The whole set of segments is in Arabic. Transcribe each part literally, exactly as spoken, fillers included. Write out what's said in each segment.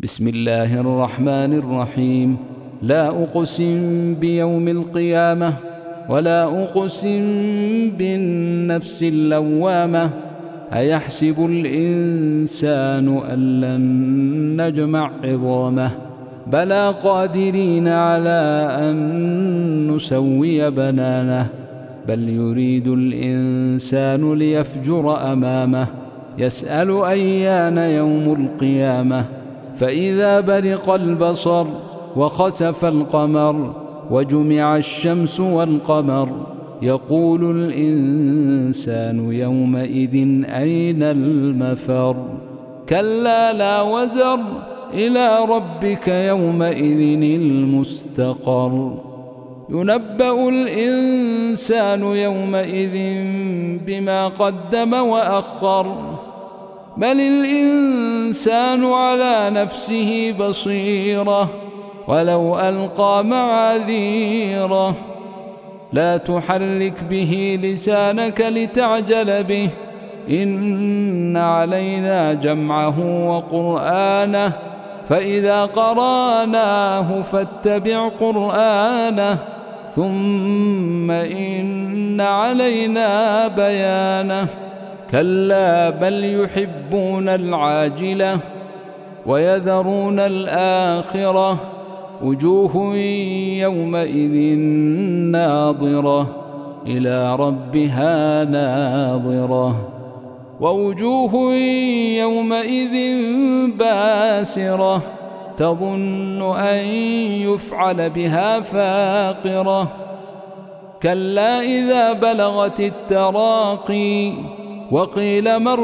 بسم الله الرحمن الرحيم. لا أقسم بيوم القيامة ولا أقسم بالنفس اللوامة. أيحسب الإنسان أن لن نجمع عظامه بلى قادرين على أن نسوي بنانه بل يريد الإنسان ليفجر أمامه يسأل أيان يوم القيامة فإذا برق البصر وخسف القمر وجمع الشمس والقمر يقول الإنسان يومئذ أين المفر كلا لا وزر إلى ربك يومئذ المستقر ينبأ الإنسان يومئذ بما قدم وأخر بل الإنسان على نفسه بصيرة ولو ألقى معاذيره لا تحرك به لسانك لتعجل به إن علينا جمعه وقرآنه فإذا قرأناه فاتبع قرآنه ثم إن علينا بيانه كلا بل يحبون العاجلة ويذرون الآخرة وجوه يومئذ ناظرة إلى ربها ناظرة ووجوه يومئذ باسرة تظن أن يفعل بها فاقرة كلا إذا بلغت التراقي وقيل من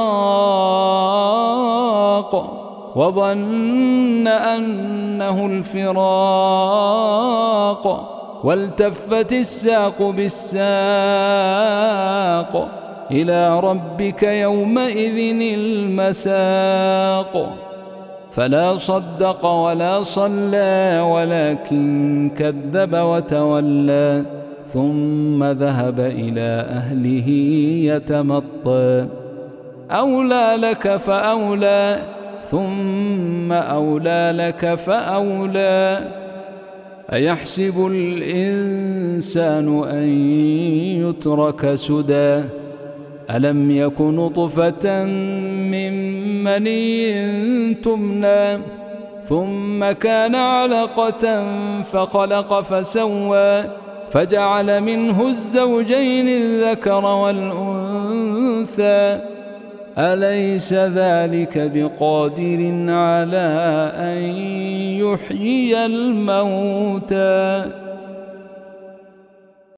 راق وظن أنه الفراق والتفت الساق بالساق إلى ربك يومئذ المساق فلا صدق ولا صلى ولكن كذب وتولى ثم ذهب إلى أهله يتمطى أولى لك فأولى ثم أولى لك فأولى أيحسب الإنسان أن يترك سدى ألم يك نطفة من مني تمنى ثم كان علقة فخلق فسوى فجعل منه الزوجين الذكر والأنثى أليس ذلك بقادر على أن يحيي الموتى